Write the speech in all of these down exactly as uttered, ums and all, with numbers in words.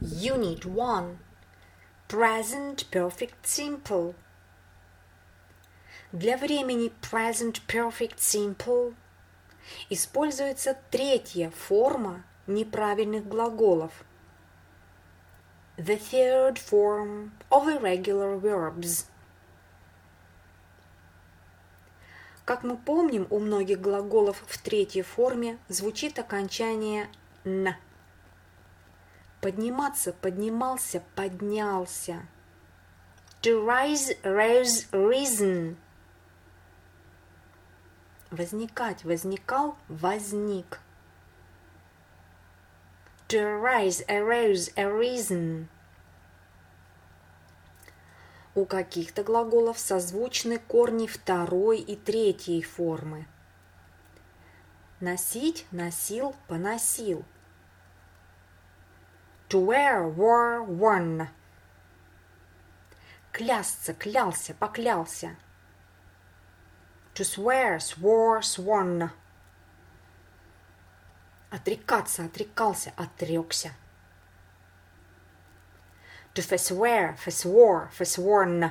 Unit one. Present Perfect Simple. Для времени Present Perfect Simple используется третья форма неправильных глаголов. The third form of irregular verbs. Как мы помним, у многих глаголов в третьей форме звучит окончание «н». Подниматься, поднимался, поднялся. To rise, rose, risen. Возникать, возникал, возник. To arise, arose, arisen. У каких-то глаголов созвучны корни второй и третьей формы. Носить, носил, поносил. To wear, wore, worn. Клясться, клялся, поклялся. To swear, swore, sworn. Отрекаться, отрекался, отрекся. To forswear, forswore, forsworn.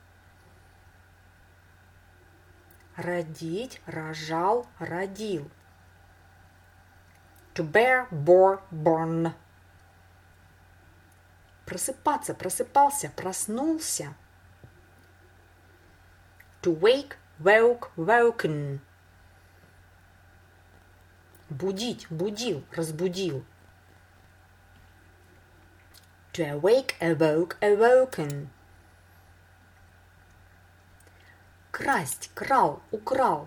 Родить, рожал, родил. To bear, bore, born. Просыпаться, просыпался, проснулся. To wake, woke, woken. Будить, будил, разбудил. To awake, awoke, awoken. Красть, крал, украл.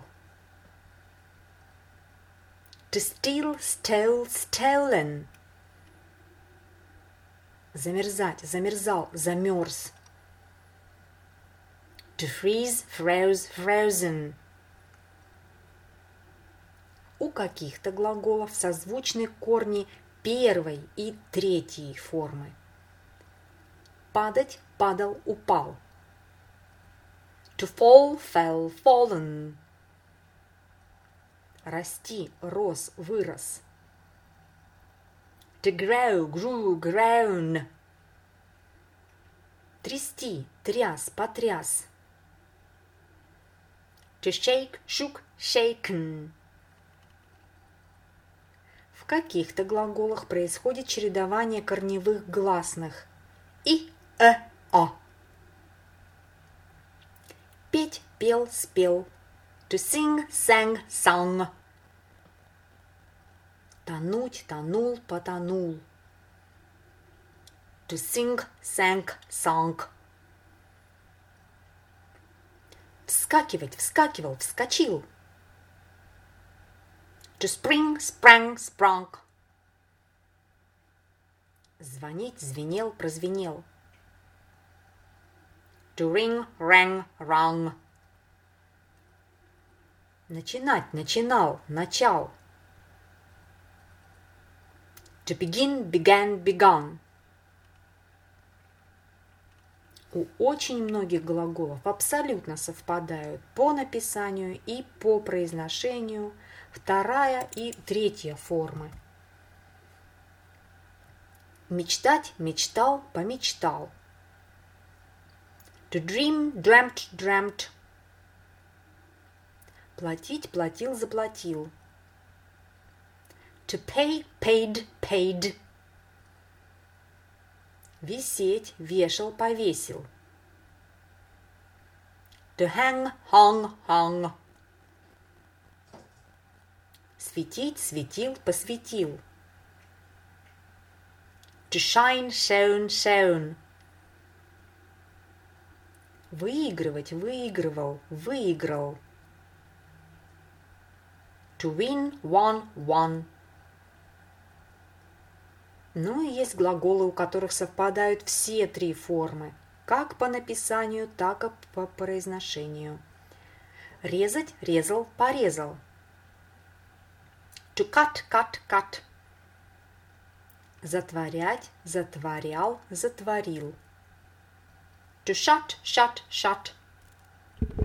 To steal, stole, stolen. Замерзать, замерзал, замерз. To freeze, froze, frozen. У каких-то глаголов созвучны корни первой и третьей формы. Падать, падал, упал. To fall, fell, fallen. Расти, рос, вырос. To grow, grew, grown. Трясти, тряс, потряс. To shake, shook, shaken. В каких-то глаголах происходит чередование корневых гласных и, э, о. Петь, пел, спел. To sing, sang, sung. Тонуть, тонул, потонул. To sing, sang, sung. Вскакивать, вскакивал, вскочил. To spring, sprang, sprung. Звонить, звенел, прозвенел. To ring, rang, rung. Начинать, начинал, начал. To begin, began, begun. У очень многих глаголов абсолютно совпадают по написанию и по произношению вторая и третья формы. Мечтать, мечтал, помечтал. To dream, dreamt, dreamt. Платить, платил, заплатил. To pay, paid, paid. Висеть, вешал, повесил. To hang, hung, hung. Светить, светил, посветил. To shine, shone, shone. Выигрывать, выигрывал, выиграл. To win, won, won. Ну и есть глаголы, у которых совпадают все три формы, как по написанию, так и по произношению. Резать, резал, порезал. To cut, cut, cut. Затворять, затворял, затворил. To shut, shut, shut.